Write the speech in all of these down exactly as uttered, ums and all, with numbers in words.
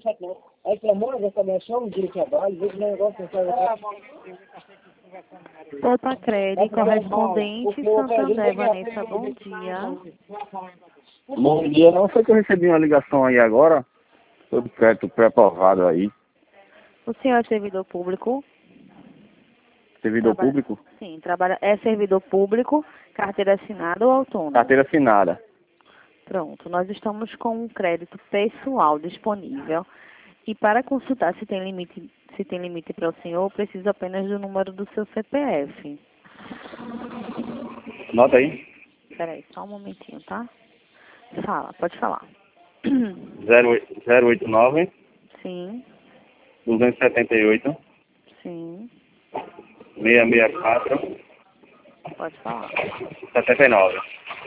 chato não. Aí que a mãe já começou um dia de trabalho, vê que o negócio não sai. Opa, Crede, correspondente Santander, Vanessa, bom dia. Bom dia, não sei que eu recebi uma ligação aí agora, sobre crédito pré-aprovado aí. O senhor é servidor público? Servidor Trabalha... público? Sim, trabalha... é servidor público, carteira assinada ou autônomo? Carteira assinada. Pronto, nós estamos com um crédito pessoal disponível. E para consultar se tem limite, se tem limite para o senhor, preciso apenas do número do seu C P F. Nota aí. Espera aí, só um momentinho, tá? Fala, pode falar. zero oito nove, Sim, duzentos e setenta e oito, sim, seiscentos e sessenta e quatro, pode falar. setenta e nove.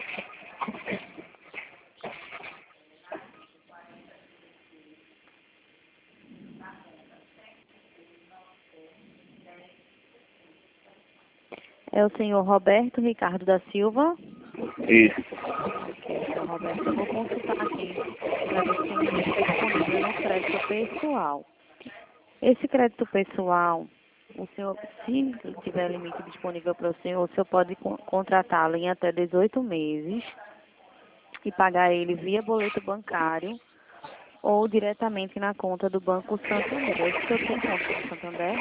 É o senhor Roberto Ricardo da Silva? Isso. Ok, senhor Roberto, eu vou consultar aqui para ver se tem limite disponível no crédito pessoal. Esse crédito pessoal, o senhor, se tiver limite disponível para o senhor, o senhor pode con contratá-lo em até dezoito meses e pagar ele via boleto bancário ou diretamente na conta do Banco Santander. O senhor tem conta no Santander?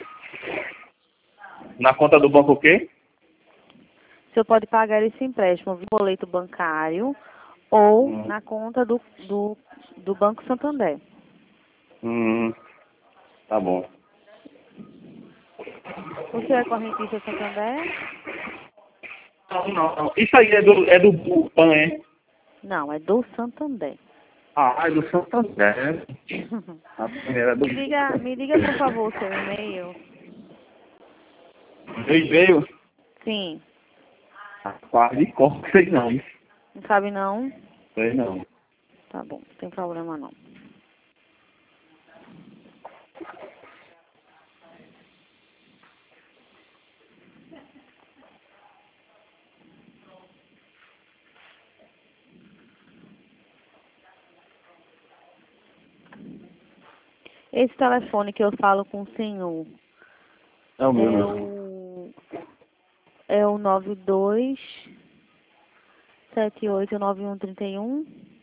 Na conta do banco o quê? O senhor pode pagar esse empréstimo via boleto bancário ou Hum. na conta do, do, do Banco Santander. Hum, tá bom. O senhor é correntista Santander? Não, não, não. Isso aí é do, é do PAN, é? Não, é do Santander. Ah, é do Santander. A primeira é do... Me diga, me diga, por favor, o seu e-mail. Meu e-mail? Sim. Quase de cor, sei não. Não sabe não? Sei não. Tá bom, não tem problema não. Esse telefone que eu falo com o senhor É o meu, é meu. o, é o nove dois sete oito nove um três um?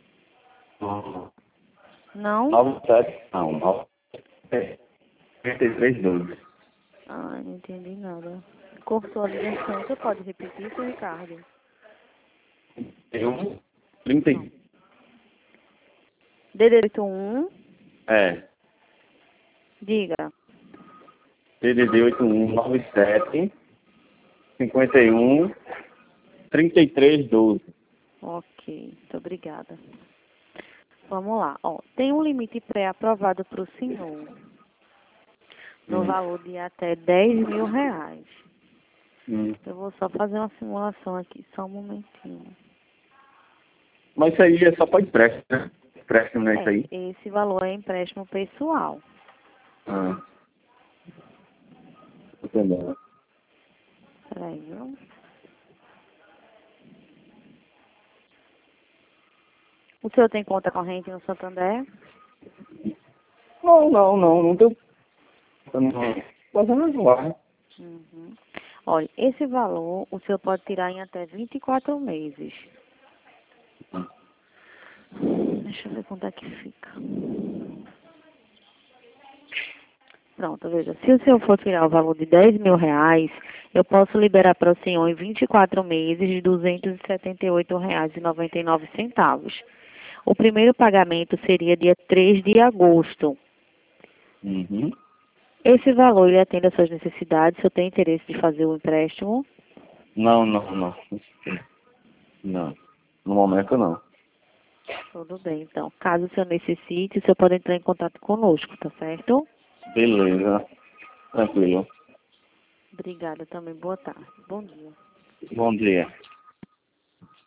Não? nove sete, não, nove trinta e três doze. Ah, não entendi nada. Cortou a ligação. Você pode repetir, seu Ricardo? Eu, trinta e... D D oito um, É, diga. D D D oito um nove sete cinquenta e um trinta e três doze. Ok, muito obrigada. Vamos lá. Ó, tem um limite pré-aprovado para o senhor, no Hum. valor de até dez mil reais. Hum. Eu vou só fazer uma simulação aqui, só um momentinho. Mas isso aí é só para empréstimo, né? Empréstimo, não é isso É, aí? esse valor é empréstimo pessoal. Ah. Entendeu? Peraí, viu? O senhor tem conta corrente no Santander? Não, não, não, não deu. Não. Mas eu não vai. Uhum. Olha, esse valor o senhor pode tirar em até vinte e quatro meses. Deixa eu ver quanto é que fica. Pronto, veja. Se o senhor for tirar o valor de dez mil reais, eu posso liberar para o senhor em vinte e quatro meses de duzentos e setenta e oito reais e noventa e nove centavos. O primeiro pagamento seria dia três de agosto. Uhum. Esse valor, ele atende às suas necessidades. O senhor tem interesse de fazer o empréstimo? Não, não, não. Não. No momento não. Tudo bem, então. Caso o senhor necessite, o senhor pode entrar em contato conosco, tá certo? Beleza. Tranquilo. Obrigada também. Boa tarde. Bom dia. Bom dia.